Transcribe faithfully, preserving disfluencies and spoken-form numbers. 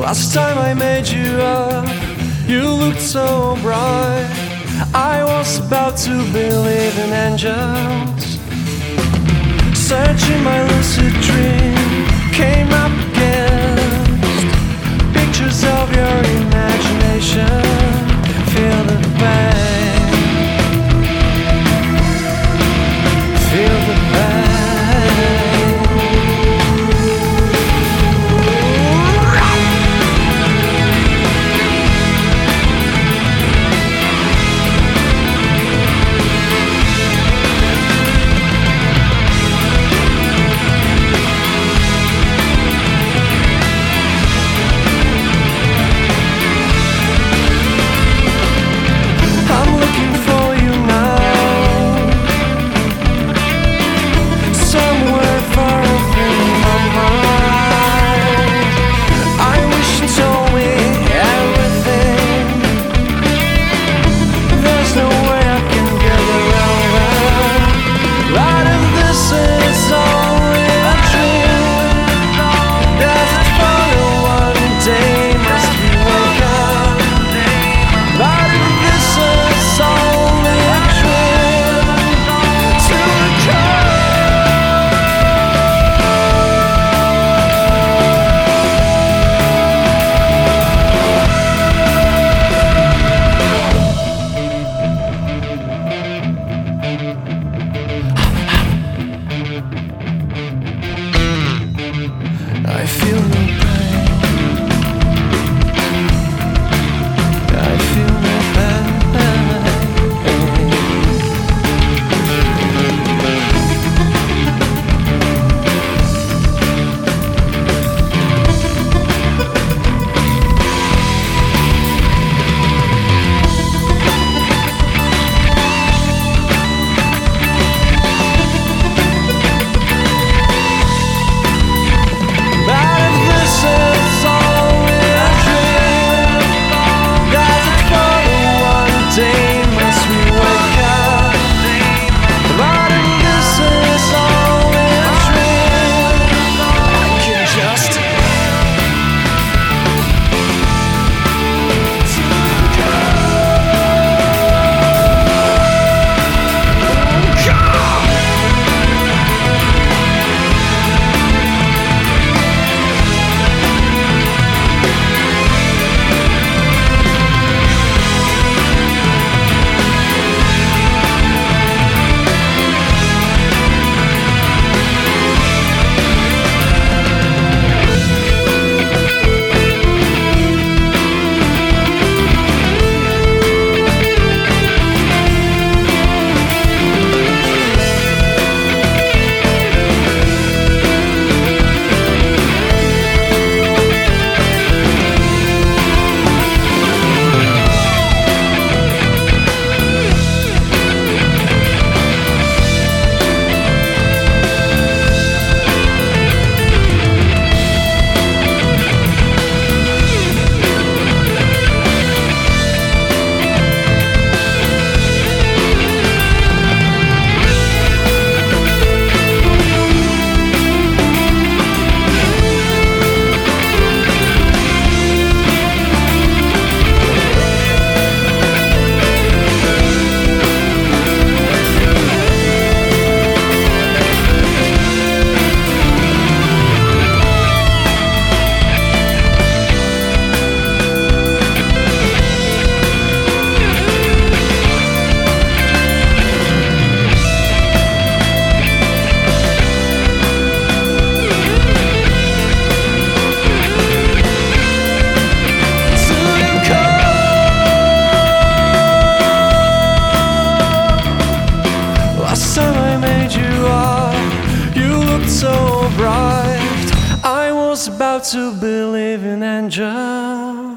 Last time I made you up, you looked so bright. I was about to believe in angels. Searching my lucid dream, came up against pictures of your imagination. Feel the pain, feel the pain. I feel no pain. I feel no so bright, I was about to believe in angels.